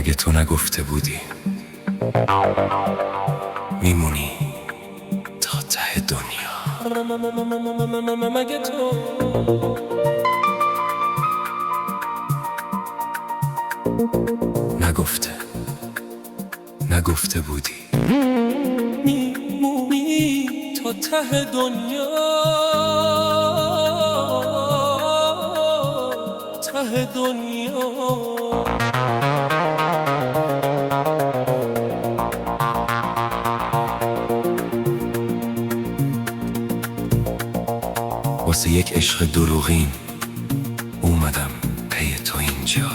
مگه تو نگفته بودی میمونی تا ته دنیا؟ مگه تو نگفته بودی میمونی تا ته دنیا، ته دنیا. واسه یک عشق دروغین اومدم پی تو اینجا.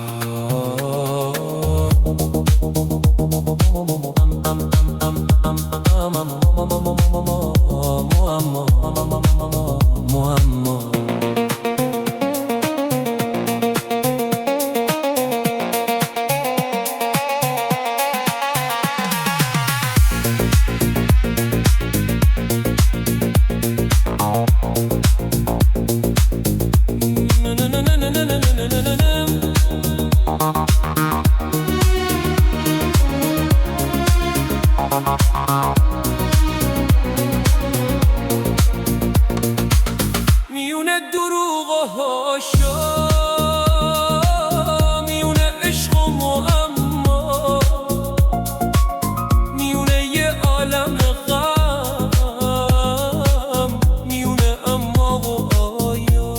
میونه دروغ و هاشا، میونه عشق و معما، میونه یه عالم غم، میونه اما و آیا.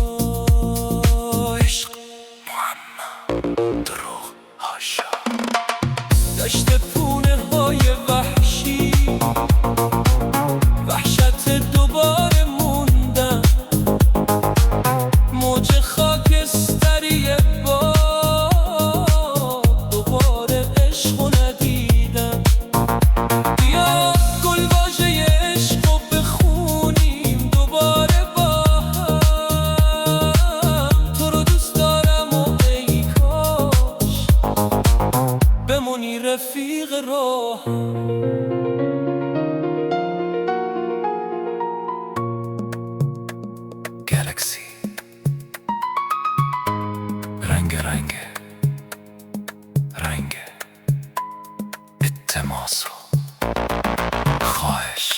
عشق، معما، دروغ، هاشا. دشت پونه های وحشی، وحشت دوباره موندن، موج خاکستری باد، دوباره عشقو ندیدم. بیا گلواژه عشقو بخونیم دوباره با هم. تو رو دوست دارم و ای کاش بمونی رفیق راهم. گلکسی رنگ التماس و خواهش.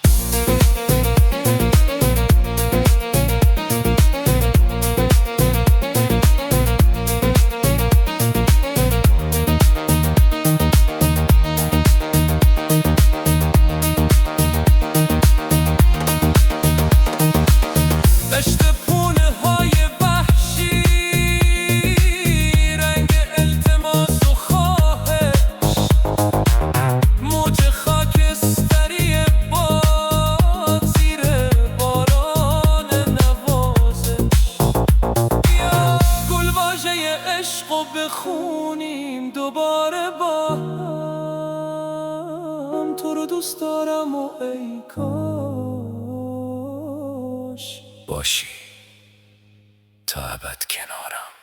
دشت پونه های وحشی، رنگ التماس و خواهش، موج خاکستری باد، زیر باران نوازش. بیا گلواژه عشقو بخونیم دوباره با هم. تو رو دوست دارم و ای کاش باشی تا ابد کنارم.